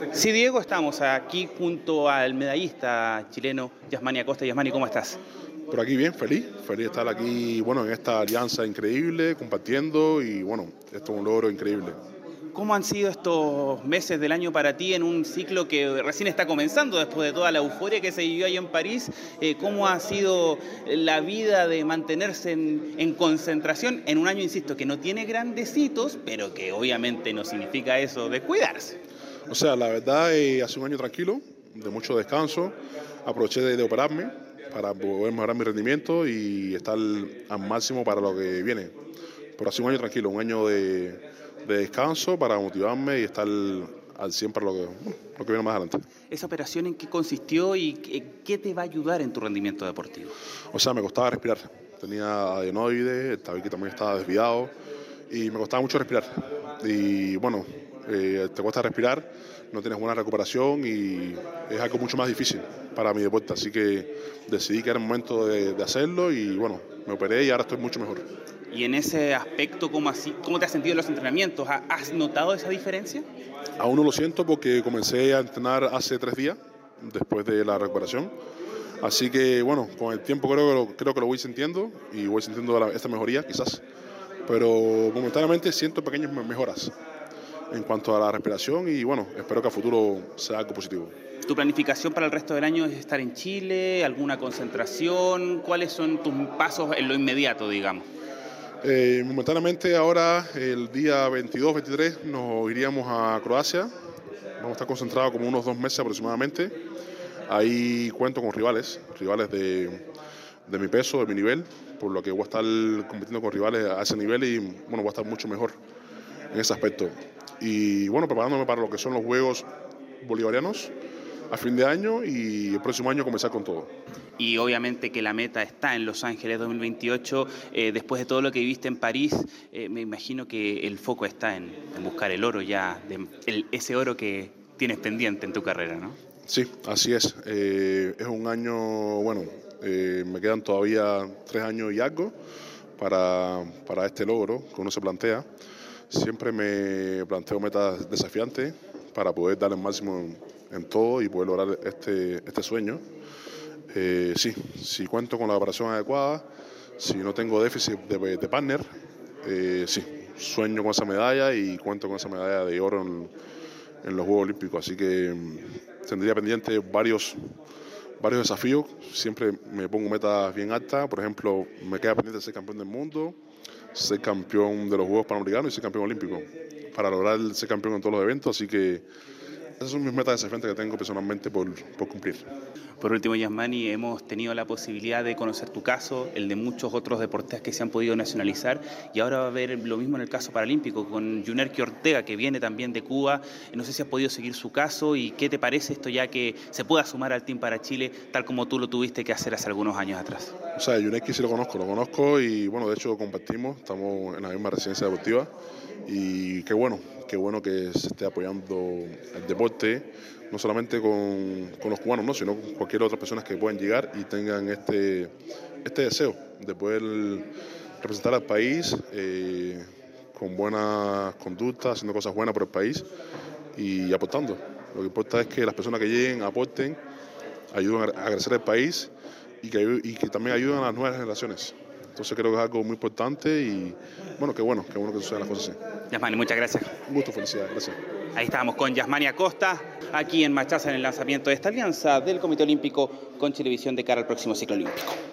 Sí, Diego, estamos aquí junto al medallista chileno Yasmani Acosta. Yasmani, ¿cómo estás? Por aquí bien, feliz de estar aquí, bueno, en esta alianza increíble, compartiendo y bueno, esto es un logro increíble. ¿Cómo han sido estos meses del año para ti en un ciclo que recién está comenzando después de toda la euforia que se vivió ahí en París? ¿Cómo ha sido la vida de mantenerse en concentración en un año, insisto, que no tiene grandes hitos, pero que obviamente no significa eso descuidarse? O sea, la verdad, hace un año tranquilo, de mucho descanso, aproveché de operarme para poder mejorar mi rendimiento y estar al máximo para lo que viene. Pero hace un año tranquilo, un año de descanso para motivarme y estar al 100 para lo que viene más adelante. ¿Esa operación en qué consistió y qué te va a ayudar en tu rendimiento deportivo? O sea, me costaba respirar. Tenía adenoides, el tabique también estaba desviado y me costaba mucho respirar. Y bueno, te cuesta respirar, no tienes buena recuperación y es algo mucho más difícil para mi deporte. Así que decidí que era el momento de hacerlo y bueno, me operé y ahora estoy mucho mejor. Y en ese aspecto, ¿cómo te has sentido en los entrenamientos? ¿Has notado esa diferencia? Aún no lo siento porque comencé a entrenar hace 3 días, después de la recuperación. Así que bueno, con el tiempo creo que lo voy sintiendo y voy sintiendo esta mejoría quizás. Pero momentáneamente siento pequeñas mejoras en cuanto a la respiración y bueno, espero que a futuro sea algo positivo. ¿Tu planificación para el resto del año es estar en Chile? ¿Alguna concentración? ¿Cuáles son tus pasos en lo inmediato, digamos? Momentáneamente ahora, el día 22-23, nos iríamos a Croacia. Vamos a estar concentrados como unos 2 meses aproximadamente. Ahí cuento con rivales de mi peso, de mi nivel, por lo que voy a estar compitiendo con rivales a ese nivel y bueno, voy a estar mucho mejor en ese aspecto. Y bueno, preparándome para lo que son los Juegos Bolivarianos a fin de año y el próximo año comenzar con todo. Y obviamente que la meta está en Los Ángeles 2028. Después de todo lo que viviste en París, me imagino que el foco está en buscar el oro ya, ese oro que tienes pendiente en tu carrera, ¿no? Sí, así es. Es un año, bueno, me quedan todavía 3 años y algo para este logro que uno se plantea. Siempre me planteo metas desafiantes para poder dar el máximo en todo y poder lograr este sueño. Sí, si cuento con la preparación adecuada, si no tengo déficit de partner, sí, sueño con esa medalla y cuento con esa medalla de oro en los Juegos Olímpicos. Así que tendría pendiente varios desafíos. Siempre me pongo metas bien altas. Por ejemplo, me queda pendiente ser campeón del mundo, ser campeón de los Juegos Panamericanos y ser campeón olímpico, para lograr ser campeón en todos los eventos. Así que esas son mis metas desafiantes que tengo personalmente por cumplir. Por último, Yasmani, hemos tenido la posibilidad de conocer tu caso, el de muchos otros deportistas que se han podido nacionalizar, y ahora va a haber lo mismo en el caso paralímpico con Junerki Ortega, que viene también de Cuba. No sé si has podido seguir su caso y qué te parece esto ya que se pueda sumar al Team para Chile, tal como tú lo tuviste que hacer hace algunos años atrás. O sea, Junerki sí lo conozco y bueno, de hecho compartimos, estamos en la misma residencia deportiva y qué bueno que se esté apoyando el deporte, no solamente con los cubanos, ¿no? Sino con cualquier otra persona que puedan llegar y tengan este deseo de poder representar al país con buenas conductas, haciendo cosas buenas por el país y aportando. Lo que importa es que las personas que lleguen aporten, ayuden a crecer el país y que también ayuden a las nuevas generaciones. Entonces creo que es algo muy importante y bueno que sucedan las cosas así. Yasmani, muchas gracias. Un gusto, felicidades, gracias. Ahí estábamos con Yasmani Acosta, aquí en Machaza en el lanzamiento de esta alianza del Comité Olímpico con Chilevisión de cara al próximo ciclo olímpico.